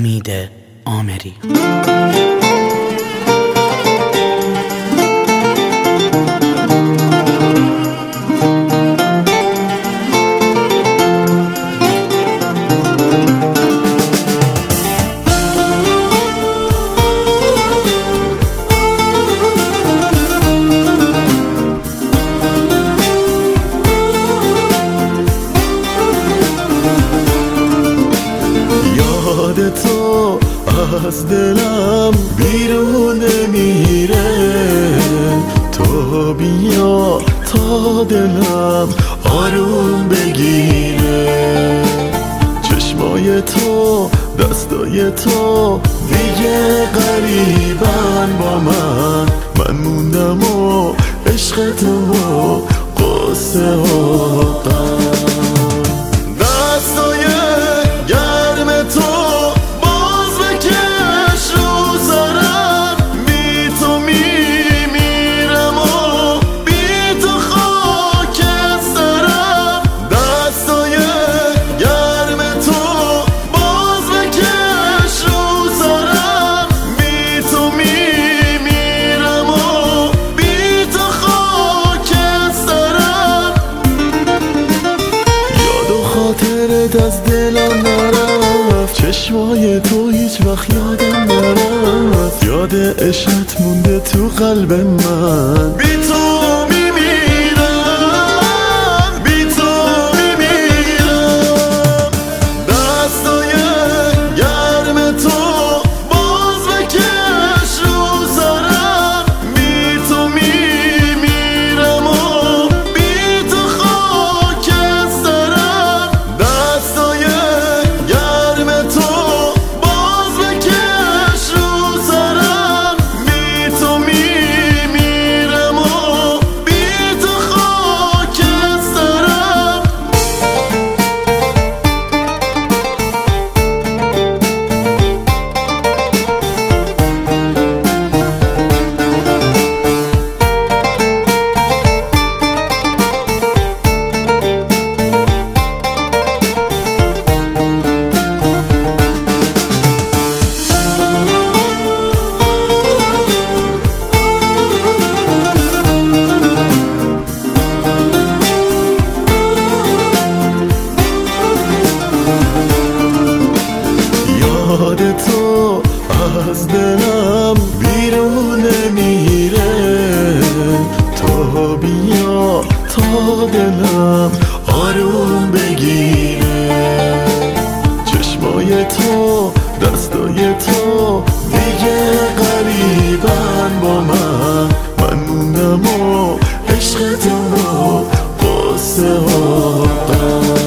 امید آمری. یاد تو از دلم بیرون نمیره، تو بیا تا دلم آروم بگیره. چشمای تو دستای تو دیگه قریبن با من موندم و عشق تو و قصه و غم. از دلم نرفت، چشمای تو هیچ وقت یادم نرفت. یاد عشقت مونده تو قلب من، بی تو میمیرم، بی تو میمیرم. دستای گرم تو باز بکش رو سرم، بی تو میمیرم و بی تو خاک سرم. دستای گرم تو باز بکش رو سرم، بی تو میمیرم و بی تو خاک سرم. یاد تو از دلم بیرون نمیره، تو بیا تا دلم آروم بگیره. چشمای تو دستای تو دیگه قریبن با من موندم و عشق تو و قصه و غم.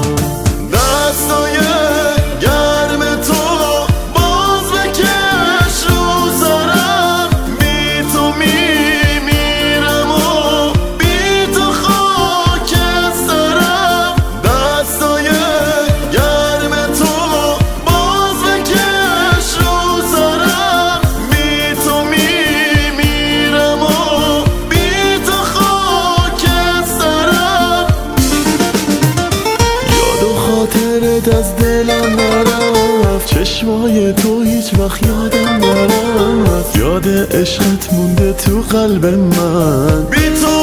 از دلم نرفت، چشمای تو هیچ وقت یادم نرفت. یاد عشقت مونده تو قلب من، بی تو